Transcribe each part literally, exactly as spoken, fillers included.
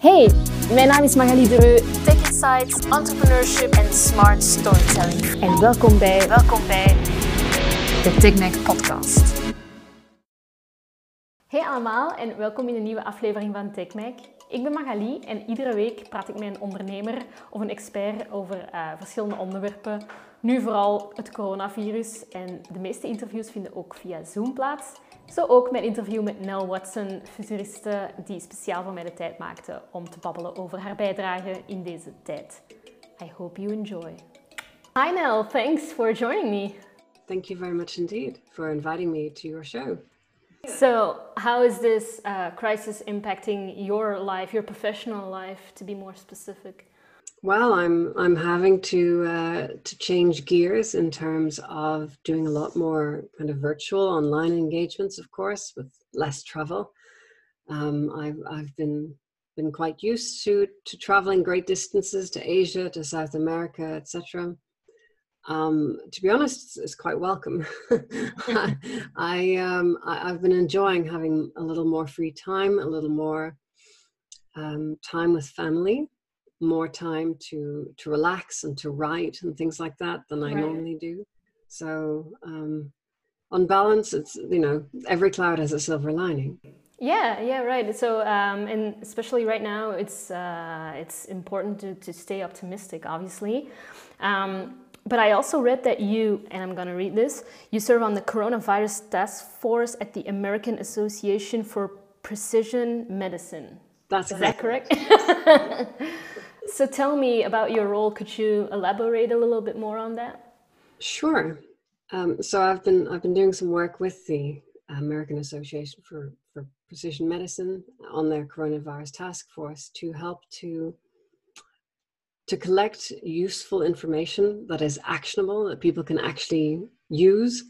Hey, mijn naam is Magali Dreux, Tech Insights, Entrepreneurship en Smart Storytelling. En welkom bij, welkom bij de TechMac podcast. Hey allemaal en welkom in een nieuwe aflevering van TechMac. Ik ben Magali en iedere week praat ik met een ondernemer of een expert over uh, verschillende onderwerpen. Nu vooral het coronavirus en de meeste interviews vinden ook via Zoom plaats. Zo ook mijn interview met Nell Watson, futuriste die speciaal voor mij de tijd maakte om te babbelen over haar bijdrage in deze tijd. I hope you enjoy. Hi Nell, thanks for joining me. Thank you very much indeed for inviting me to your show. So, how is this uh, crisis impacting your life, your professional life, to be more specific? Well, I'm I'm having to uh, to change gears in terms of doing a lot more kind of virtual online engagements, of course, with less travel. Um, I've I've been been quite used to to traveling great distances to Asia, to South America, et cetera. Um, to be honest, it's quite welcome. I, um, I I've been enjoying having a little more free time, a little more um, time with family, more time to to relax and to write and things like that than I Right. normally do. So um, on balance, it's, you know, every cloud has a silver lining. Yeah, yeah, right. So, um, and especially right now, it's uh, it's important to, to stay optimistic, obviously. Um, but I also read that you, and I'm going to read this, you serve on the Coronavirus Task Force at the American Association for Precision Medicine. That's Is that correct? So tell me about your role. Could you elaborate a little bit more on that? Sure. Um, so I've been I've been doing some work with the American Association for, for Precision Medicine on their Coronavirus Task Force to help to to collect useful information that is actionable, that people can actually use,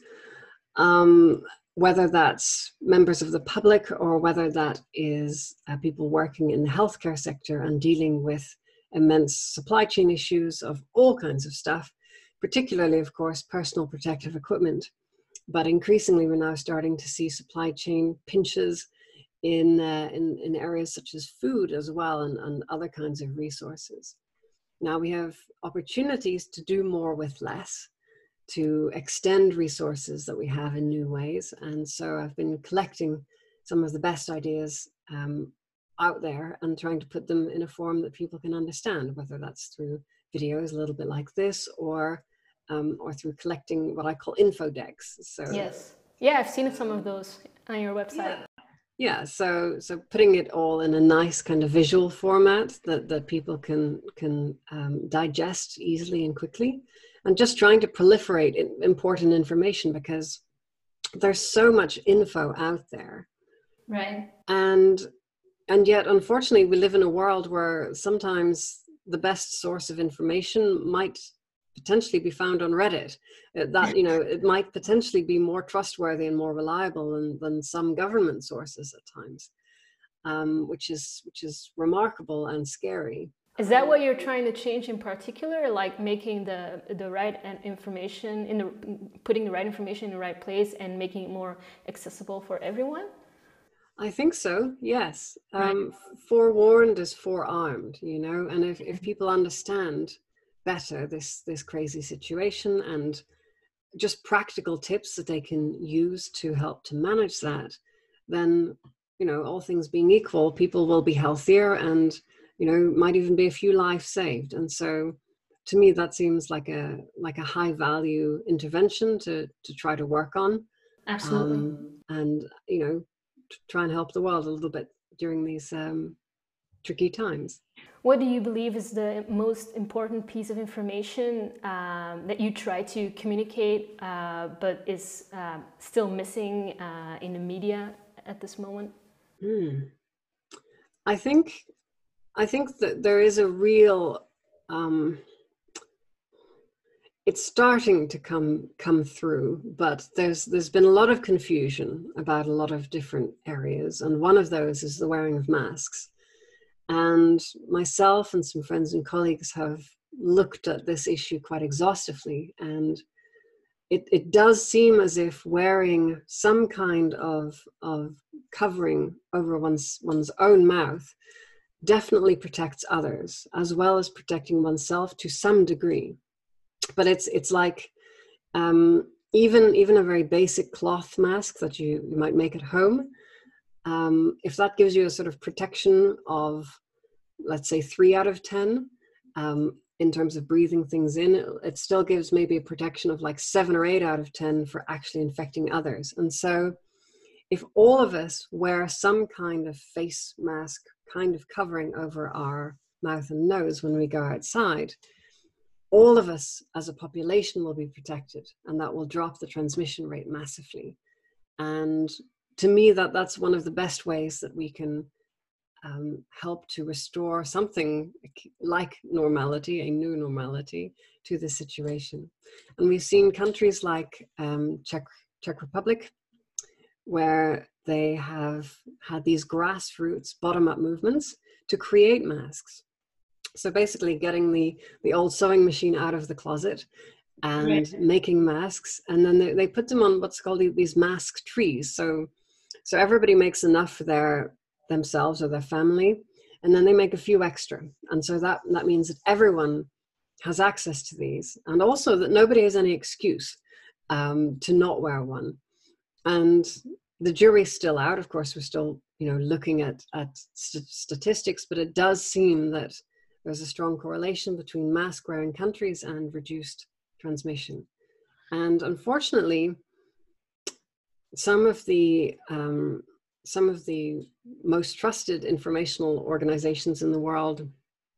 um, whether that's members of the public or whether that is uh, people working in the healthcare sector and dealing with immense supply chain issues of all kinds of stuff, particularly, of course, personal protective equipment. But increasingly, we're now starting to see supply chain pinches in, uh, in, in areas such as food as well, and, and other kinds of resources. Now we have opportunities to do more with less, to extend resources that we have in new ways. And so I've been collecting some of the best ideas um, out there and trying to put them in a form that people can understand, whether that's through videos a little bit like this, or um, or through collecting what I call info decks. So Yes. Yeah, I've seen some of those on your website. Yeah. Yeah, so so putting it all in a nice kind of visual format that, that people can can um, digest easily and quickly, and just trying to proliferate important information, because there's so much info out there. Right. And and yet, unfortunately, we live in a world where sometimes the best source of information might potentially be found on Reddit. That, you know, it might potentially be more trustworthy and more reliable than, than some government sources at times, um, which is which is remarkable and scary. Is that what you're trying to change in particular, like making the the right information in the putting the right information in the right place and making it more accessible for everyone? I think so, yes. Right. Um, forewarned is forearmed, you know, and if, if people understand better this this crazy situation and just practical tips that they can use to help to manage that, then, you know, all things being equal, people will be healthier and, you know, might even be a few lives saved. And so to me, that seems like a like a high value intervention to to try to work on. Absolutely. Um, and, you know, to try and help the world a little bit during these um, tricky times. What do you believe is the most important piece of information um, that you try to communicate, uh, but is uh, still missing uh, in the media at this moment? Hmm. I think, I think that there is a real, um, it's starting to come come through, but there's there's been a lot of confusion about a lot of different areas, and one of those is the wearing of masks. And myself and some friends and colleagues have looked at this issue quite exhaustively, and it, it does seem as if wearing some kind of, of covering over one's, one's own mouth definitely protects others as well as protecting oneself to some degree. But it's it's like um, even even a very basic cloth mask that you, you might make at home, um, if that gives you a sort of protection of, let's say, three out of ten, um, in terms of breathing things in, it, it still gives maybe a protection of like seven or eight out of ten for actually infecting others. And so if all of us wear some kind of face mask, kind of covering over our mouth and nose when we go outside, all of us as a population will be protected, and that will drop the transmission rate massively. And to me, that that's one of the best ways that we can um, help to restore something like normality, a new normality, to the situation. And we've seen countries like um, Czech, Czech Republic, where they have had these grassroots bottom-up movements to create masks. So basically getting the, the old sewing machine out of the closet and right. making masks. And then they, they put them on what's called these mask trees. So, so everybody makes enough for their themselves or their family, and then they make a few extra. And so that, that means that everyone has access to these, and also that nobody has any excuse um, to not wear one. And the jury's still out. Of course, we're still, you know, looking at, at st- statistics, but it does seem that there's a strong correlation between mask wearing countries and reduced transmission. And unfortunately, some of the um, some of the most trusted informational organizations in the world,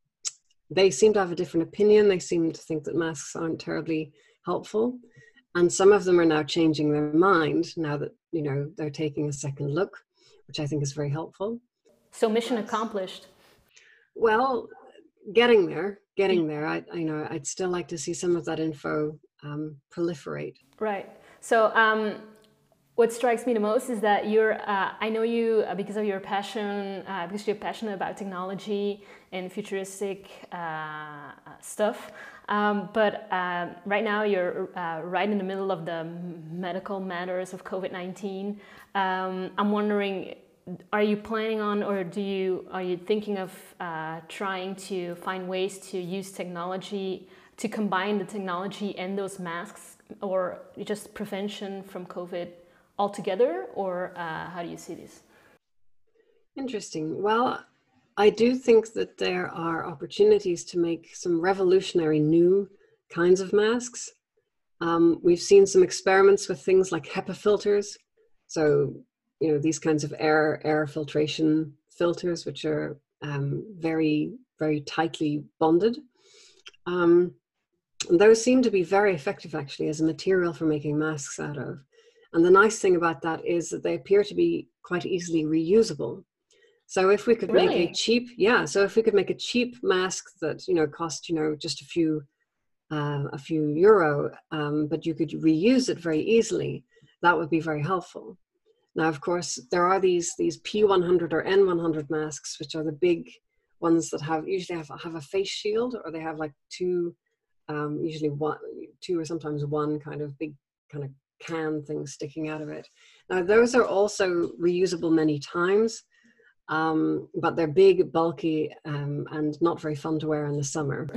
they seem to have a different opinion. They seem to think that masks aren't terribly helpful. And some of them are now changing their mind now that, you know, they're taking a second look, which I think is very helpful. So mission accomplished. Well, getting there, getting there. I, I know I'd still like to see some of that info um, proliferate. Right. So um, what strikes me the most is that you're, uh, I know you uh, because of your passion, uh, because you're passionate about technology and futuristic uh, stuff. Um, but uh, right now you're uh, right in the middle of the medical matters of COVID nineteen. Um, I'm wondering, are you planning on, or do you, are you thinking of uh, trying to find ways to use technology, to combine the technology and those masks, or just prevention from COVID altogether, or uh, how do you see this? Interesting. Well, I do think that there are opportunities to make some revolutionary new kinds of masks. Um, we've seen some experiments with things like HEPA filters. So, you know, these kinds of air, air filtration filters, which are um, very, very tightly bonded. Um, those seem to be very effective, actually, as a material for making masks out of. And the nice thing about that is that they appear to be quite easily reusable. So if we could Really? make a cheap, yeah, so if we could make a cheap mask that, you know, cost, you know, just a few, uh, a few euro, um, but you could reuse it very easily, that would be very helpful. Now, of course, there are these, these P one hundred or N one hundred masks, which are the big ones that have, usually have, have a face shield, or they have like two, um, usually one, two or sometimes one kind of big kind of can thing sticking out of it. Now, those are also reusable many times. Um, but they're big, bulky, um, and not very fun to wear in the summer.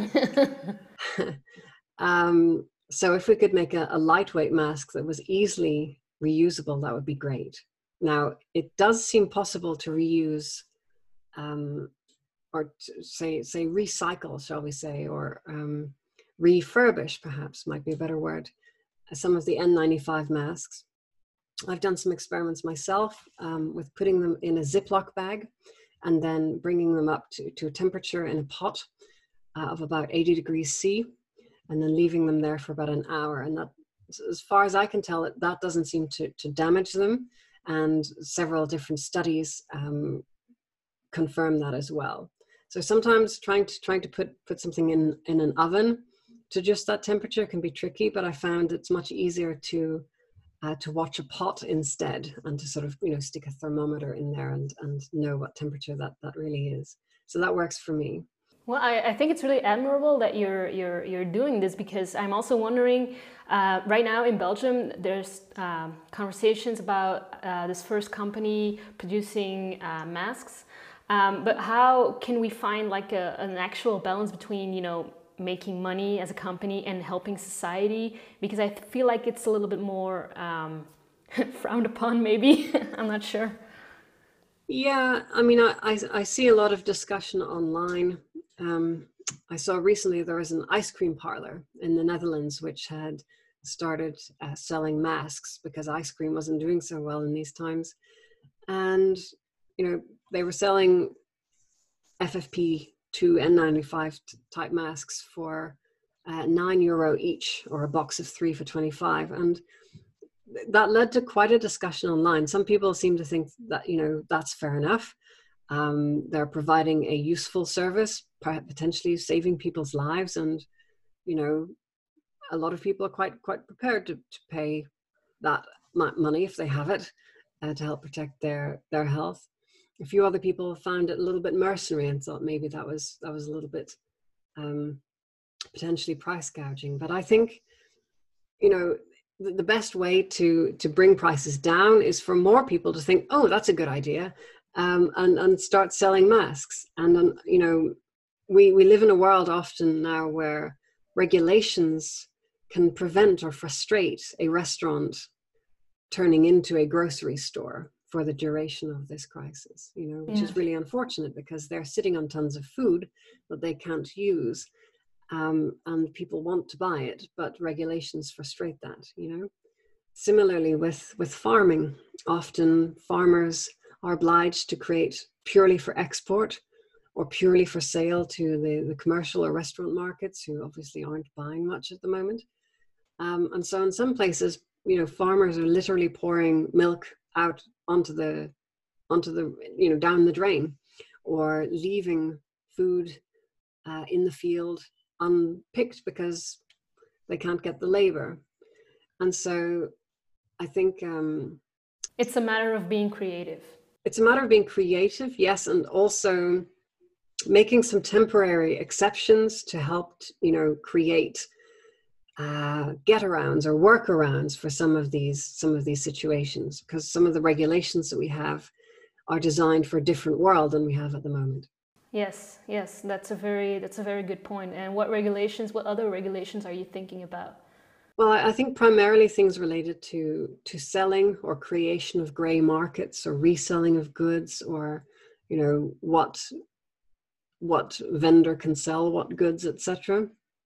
um, so if we could make a, a lightweight mask that was easily reusable, that would be great. Now, it does seem possible to reuse, um, or to say, say recycle, shall we say, or um, refurbish, perhaps, might be a better word, some of the N ninety-five masks. I've done some experiments myself um, with putting them in a Ziploc bag and then bringing them up to, to a temperature in a pot uh, of about eighty degrees C, and then leaving them there for about an hour. And that, as far as I can tell, it, that doesn't seem to, to damage them. And several different studies um, confirm that as well. So sometimes trying to, trying to put, put something in, in an oven to just that temperature can be tricky, but I found it's much easier to Uh, to watch a pot instead, and to sort of, you know, stick a thermometer in there and, and know what temperature that, that really is. So that works for me. Well, I, I think it's really admirable that you're you're you're doing this, because I'm also wondering, uh, right now in Belgium, there's um, conversations about uh, this first company producing uh, masks. Um, but how can we find like a, an actual balance between, you know, making money as a company and helping society? Because I feel like it's a little bit more um, frowned upon, maybe. I'm not sure. Yeah, I mean, I, I, I see a lot of discussion online. Um, I saw recently there was an ice cream parlor in the Netherlands which had started uh, selling masks because ice cream wasn't doing so well in these times. And, you know, they were selling F F P two N ninety-five type masks for uh, nine euro each, or a box of three for twenty-five. And that led to quite a discussion online. Some people seem to think that, you know, that's fair enough. Um, they're providing a useful service, potentially saving people's lives. And, you know, a lot of people are quite, quite prepared to, to pay that money if they have it uh, to help protect their, their health. A few other people found it a little bit mercenary and thought maybe that was, that was a little bit um, potentially price gouging. But I think, you know, the best way to to bring prices down is for more people to think, oh, that's a good idea, um, and and start selling masks. And um, you know, we we live in a world often now where regulations can prevent or frustrate a restaurant turning into a grocery store for the duration of this crisis. You know, which Yeah. is really unfortunate because they're sitting on tons of food that they can't use. Um, and people want to buy it, but regulations frustrate that, you know. Similarly with, with farming, often farmers are obliged to create purely for export or purely for sale to the, the commercial or restaurant markets, who obviously aren't buying much at the moment. Um, and so in some places, you know, farmers are literally pouring milk out onto the, onto the, you know, down the drain, or leaving food uh, in the field unpicked because they can't get the labor. And so I think um, it's a matter of being creative. It's a matter of being creative, yes, and also making some temporary exceptions to help, you know, create uh, get-arounds or workarounds for some of these some of these situations, because some of the regulations that we have are designed for a different world than we have at the moment. Yes, yes, that's a very that's a very good point. And what regulations, what other regulations are you thinking about? Well, I think primarily things related to to selling or creation of gray markets or reselling of goods, or, you know, what what vendor can sell what goods, et cetera.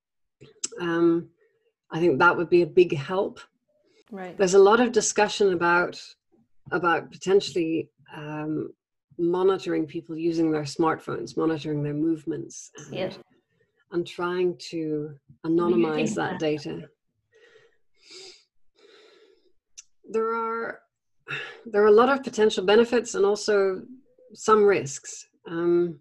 Um, I think that would be a big help. Right. There's a lot of discussion about about potentially um, monitoring people using their smartphones, monitoring their movements, and, Yeah. and trying to anonymize that, that data. There are there are a lot of potential benefits and also some risks. Um,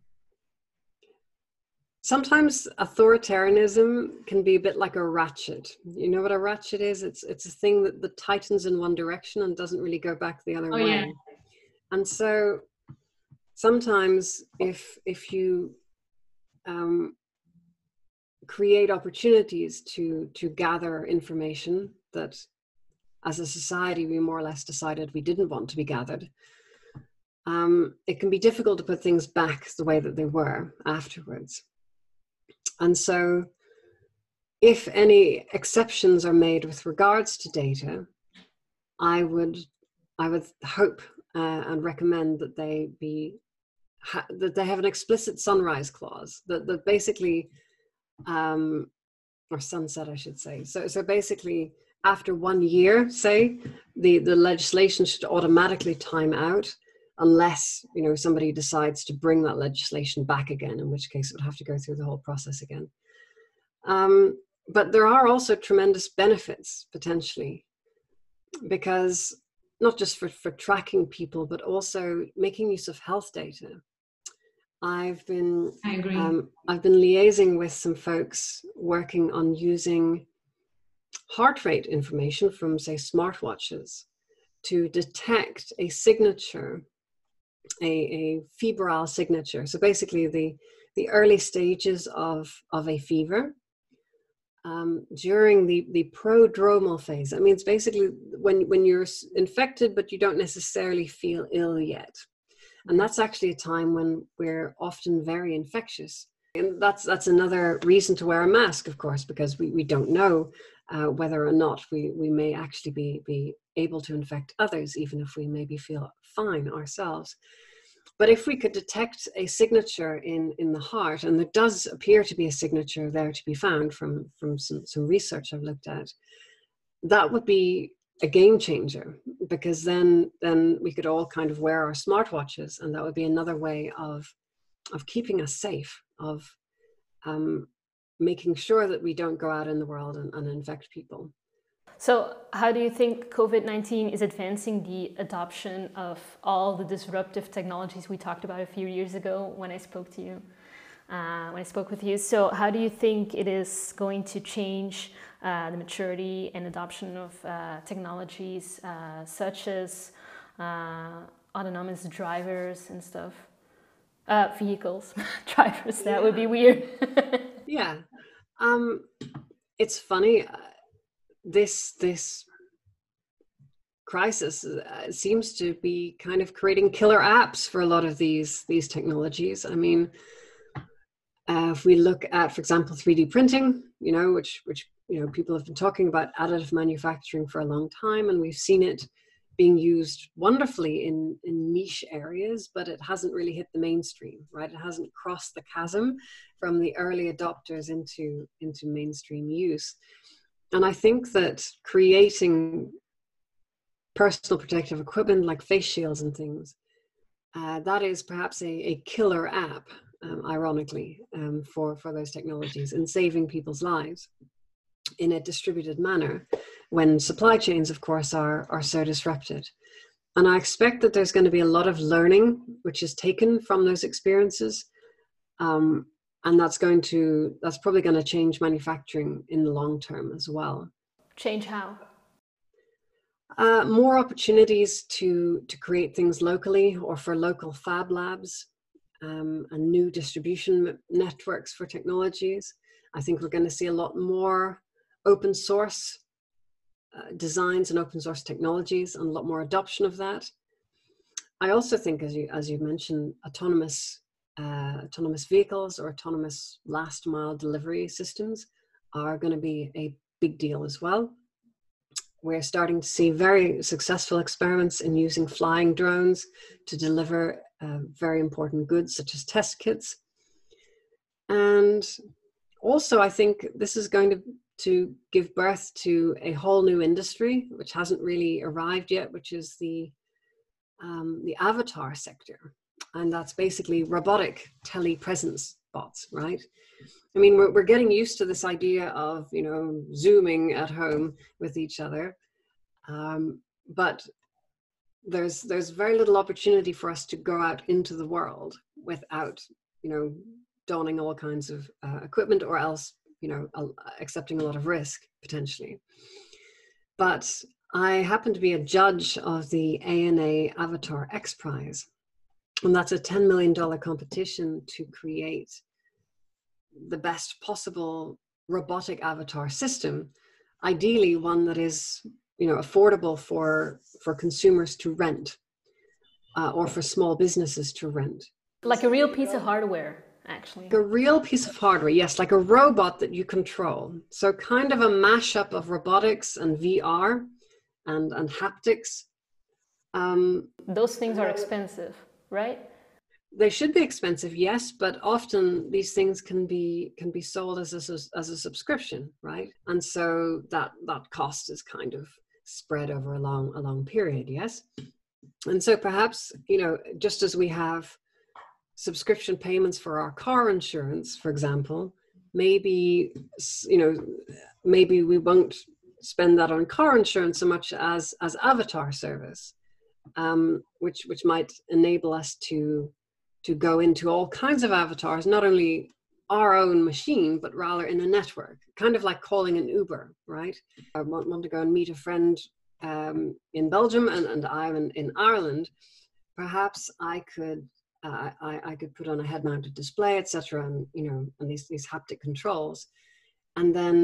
sometimes authoritarianism can be a bit like a ratchet. You know what a ratchet is? It's it's a thing that, that tightens in one direction and doesn't really go back the other oh, way. Yeah. And so sometimes if if you um, create opportunities to to gather information that as a society we more or less decided we didn't want to be gathered, um, it can be difficult to put things back the way that they were afterwards. And so if any exceptions are made with regards to data, I would I would hope uh, and recommend that they be ha that they have an explicit sunrise clause, that that basically um, or sunset, I should say. So so basically, after one year, say, the the legislation should automatically time out, unless, you know, somebody decides to bring that legislation back again, in which case it would have to go through the whole process again. Um, but there are also tremendous benefits potentially, because not just for, for tracking people, but also making use of health data. I've been I agree. Um, I've been liaising with some folks working on using heart rate information from, say, smartwatches to detect a signature, a, a febrile signature. So basically the, the early stages of, of a fever um, during the, the prodromal phase. That means basically when, when you're infected, but you don't necessarily feel ill yet. And that's actually a time when we're often very infectious. And that's that's another reason to wear a mask, of course, because we, we don't know uh, whether or not we, we may actually be, be able to infect others, even if we maybe feel fine ourselves. But if we could detect a signature in, in the heart, and there does appear to be a signature there to be found from, from some, some research I've looked at, that would be a game changer, because then then we could all kind of wear our smartwatches, and that would be another way of of keeping us safe, of um, making sure that we don't go out in the world and, and infect people. So how do you think COVID nineteen is advancing the adoption of all the disruptive technologies we talked about a few years ago when I spoke to you, uh, when I spoke with you? So how do you think it is going to change uh, the maturity and adoption of uh, technologies uh, such as uh, autonomous drivers and stuff? Uh, vehicles, drivers, that yeah. would be weird. Yeah. Um, it's funny. Uh, this, this crisis uh, seems to be kind of creating killer apps for a lot of these, these technologies. I mean, uh, if we look at, for example, three D printing, you know, which, which, you know, people have been talking about additive manufacturing for a long time, and we've seen it being used wonderfully in, in niche areas, but it hasn't really hit the mainstream, right? It hasn't crossed the chasm from the early adopters into, into mainstream use. And I think that creating personal protective equipment like face shields and things, uh, that is perhaps a, a killer app, um, ironically, um, for, for those technologies, and saving people's lives in a distributed manner when supply chains, of course, are, are so disrupted. And I expect that there's going to be a lot of learning which is taken from those experiences. Um, and that's going to, that's probably going to change manufacturing in the long term as well. Change how? Uh, more opportunities to, to create things locally or for local fab labs, um, and new distribution networks for technologies. I think we're going to see a lot more open source uh, designs and open source technologies, and a lot more adoption of that. I also think, as you as you mentioned, autonomous uh, autonomous vehicles or autonomous last mile delivery systems are going to be a big deal as well. We're starting to see very successful experiments in using flying drones to deliver uh, very important goods, such as test kits. And also, I think this is going to to give birth to a whole new industry, which hasn't really arrived yet, which is the, um, the avatar sector. And that's basically robotic telepresence bots, right? I mean, we're, we're getting used to this idea of, you know, Zooming at home with each other. Um, but there's, there's very little opportunity for us to go out into the world without, you know, donning all kinds of uh, equipment, or else, you know, uh, accepting a lot of risk potentially. But I happen to be a judge of the A N A Avatar X Prize, and that's a ten million dollar competition to create the best possible robotic avatar system, ideally one that is, you know, affordable for for consumers to rent, uh, or for small businesses to rent. Like a real piece of hardware. Actually. Like a real piece of hardware, yes, like a robot that you control. So kind of a mashup of robotics and V R and, and haptics. Um, Those things are expensive, right? They should be expensive, yes, but often these things can be can be sold as a, as a subscription, right? And so that, that cost is kind of spread over a long, a long period, yes? And so perhaps, you know, just as we have subscription payments for our car insurance, for example, maybe, you know, maybe we won't spend that on car insurance so much as as avatar service, um, which which might enable us to to go into all kinds of avatars, not only our own machine, but rather in a network, kind of like calling an Uber, right? I want, want to go and meet a friend um, in Belgium, and, and I'm in, in Ireland. Perhaps I could Uh, I, I could put on a head-mounted display, et cetera, and you know, and these these haptic controls, and then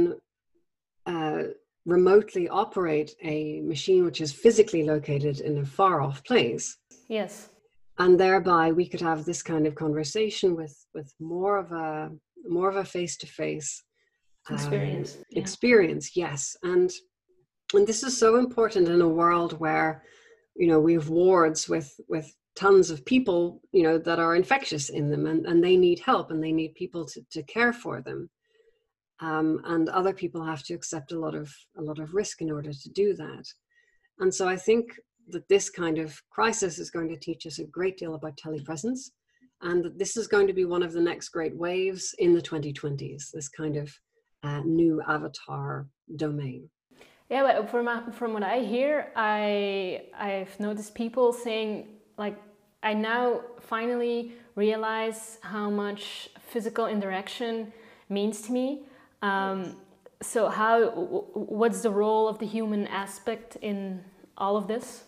uh, remotely operate a machine which is physically located in a far-off place. Yes. and thereby we could have this kind of conversation with with more of a more of a face-to-face experience. um, Yeah. experience. Yes, and and this is so important in a world where, you know, we have wards with with tons of people, you know, that are infectious in them, and, and they need help, and they need people to, to care for them. Um, and other people have to accept a lot of a lot of risk in order to do that. And so I think that this kind of crisis is going to teach us a great deal about telepresence, and that this is going to be one of the next great waves in the twenty twenties, this kind of uh, new avatar domain. Yeah, but from from what I hear, I I've noticed people saying, like, I now finally realize how much physical interaction means to me. Um, so how, what's the role of the human aspect in all of this?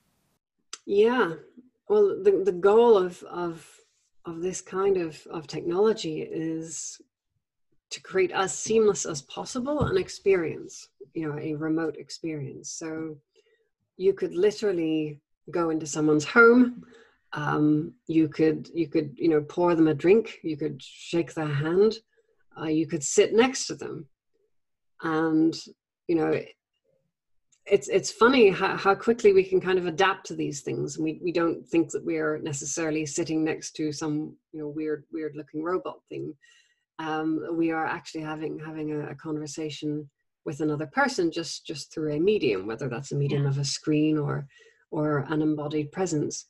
Yeah, well, the, the goal of, of, of this kind of, of technology is to create as seamless as possible an experience, you know, a remote experience. So you could literally go into someone's home. Um, you could, you could, you know, pour them a drink. You could shake their hand. Uh, you could sit next to them, and you know, it's it's funny how, how quickly we can kind of adapt to these things. We we don't think that we're necessarily sitting next to some, you know, weird weird looking robot thing. Um, we are actually having having a, a conversation with another person just just through a medium, whether that's a medium Yeah. of a screen or or an embodied presence.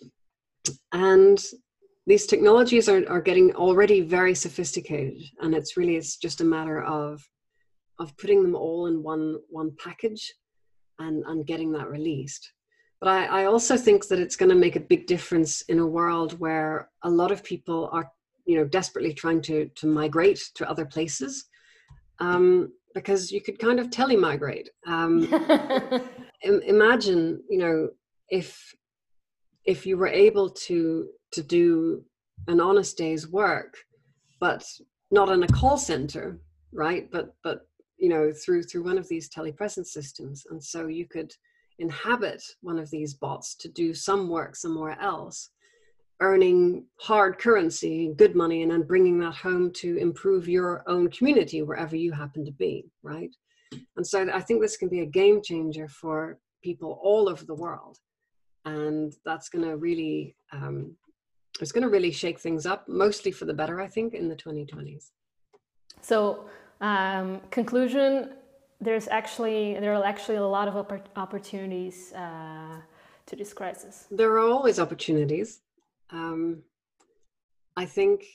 And these technologies are, are getting already very sophisticated, and it's really it's just a matter of of putting them all in one one package and and getting that released. But I, I also think that it's going to make a big difference in a world where a lot of people are, you know, desperately trying to to migrate to other places, um, because you could kind of telemigrate. Um, im- imagine, you know, if if you were able to to do an honest day's work, but not in a call center, right? But but you know, through through one of these telepresence systems, and so you could inhabit one of these bots to do some work somewhere else, earning hard currency, good money, and then bringing that home to improve your own community wherever you happen to be, right? And so I think this can be a game changer for people all over the world, and that's going to really um, it's going to really shake things up, mostly for the better, I think, in the twenty twenties. So, um, conclusion: there's actually there are actually a lot of oppor- opportunities uh, to this crisis. There are always opportunities. Um, I think,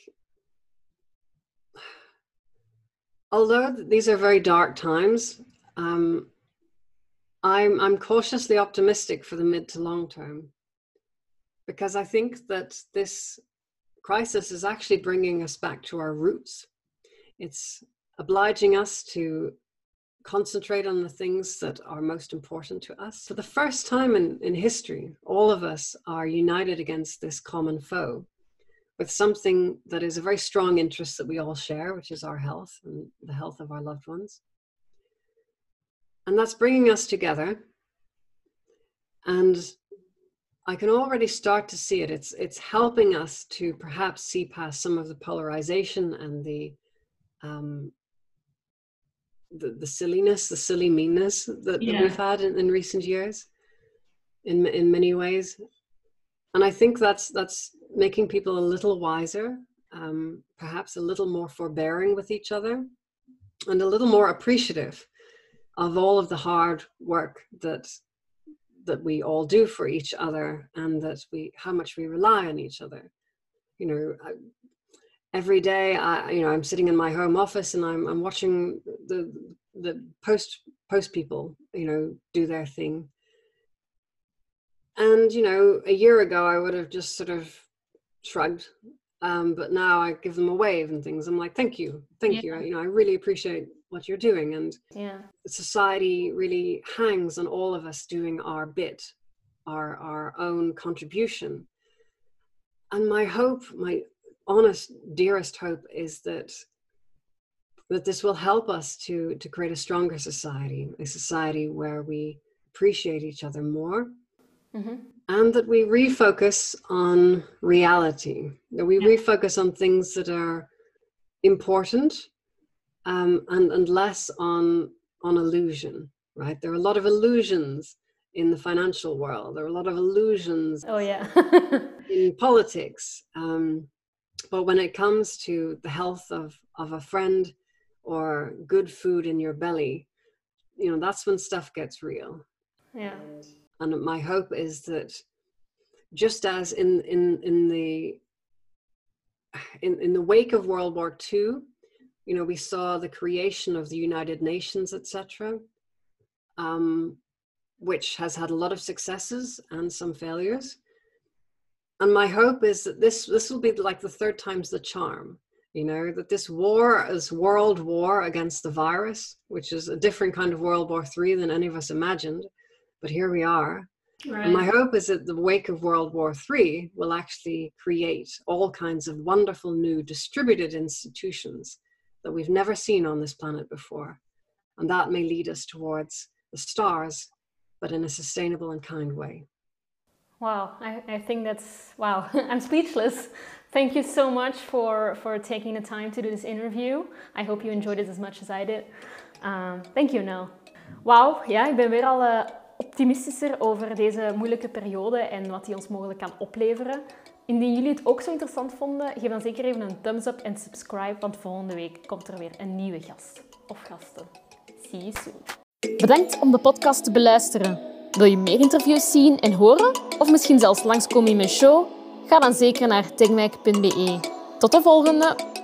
although these are very dark times, um, I'm I'm cautiously optimistic for the mid to long term, because I think that this crisis is actually bringing us back to our roots. It's obliging us to concentrate on the things that are most important to us. For the first time in, in history, all of us are united against this common foe with something that is a very strong interest that we all share, which is our health and the health of our loved ones. And that's bringing us together. And I can already start to see it. It's, it's helping us to perhaps see past some of the polarization and the um, The, the silliness, the silly meanness that, Yeah. that we've had in, in recent years, in in many ways, and I think that's that's making people a little wiser, um, perhaps a little more forbearing with each other, and a little more appreciative of all of the hard work that that we all do for each other, and that we how much we rely on each other. You know. I, Every day, I, you know, I'm sitting in my home office and I'm, I'm watching the the post post people, you know, do their thing. And you know, a year ago, I would have just sort of shrugged, um, but now I give them a wave and things. I'm like, thank you, thank Yeah. you. I, you know, I really appreciate what you're doing. And Yeah. society really hangs on all of us doing our bit, our our own contribution. And my hope, my honest, dearest hope is that that this will help us to to create a stronger society, a society where we appreciate each other more, Mm-hmm. and that we refocus on reality, that we Yeah. refocus on things that are important, um, and, and less on, on illusion, right? There are a lot of illusions in the financial world. There are a lot of illusions Oh, yeah. in politics. Um, but when it comes to the health of, of a friend or good food in your belly, you know, that's when stuff gets real. Yeah. And my hope is that just as in, in, in the in, in the wake of World War Two, you know, we saw the creation of the United Nations, et cetera, um, which has had a lot of successes and some failures. And my hope is that this this will be like the third time's the charm, you know, that this war is world war against the virus, which is a different kind of World War Three than any of us imagined. But here we are. Right. And my hope is that the wake of World War Three will actually create all kinds of wonderful new distributed institutions that we've never seen on this planet before. And that may lead us towards the stars, but in a sustainable and kind way. Wow, I, I think that's, wow, I'm speechless. Thank you so much for, for taking the time to do this interview. I hope you enjoyed it as much as I did. Um, thank you, Nel. Wauw, ja, ik ben weer al uh, optimistischer over deze moeilijke periode en wat die ons mogelijk kan opleveren. Indien jullie het ook zo interessant vonden, geef dan zeker even een thumbs up en subscribe, want volgende week komt er weer een nieuwe gast of gasten. See you soon. Bedankt om de podcast te beluisteren. Wil je meer interviews zien en horen? Of misschien zelfs langskomen in mijn show? Ga dan zeker naar techmag punt be. Tot de volgende!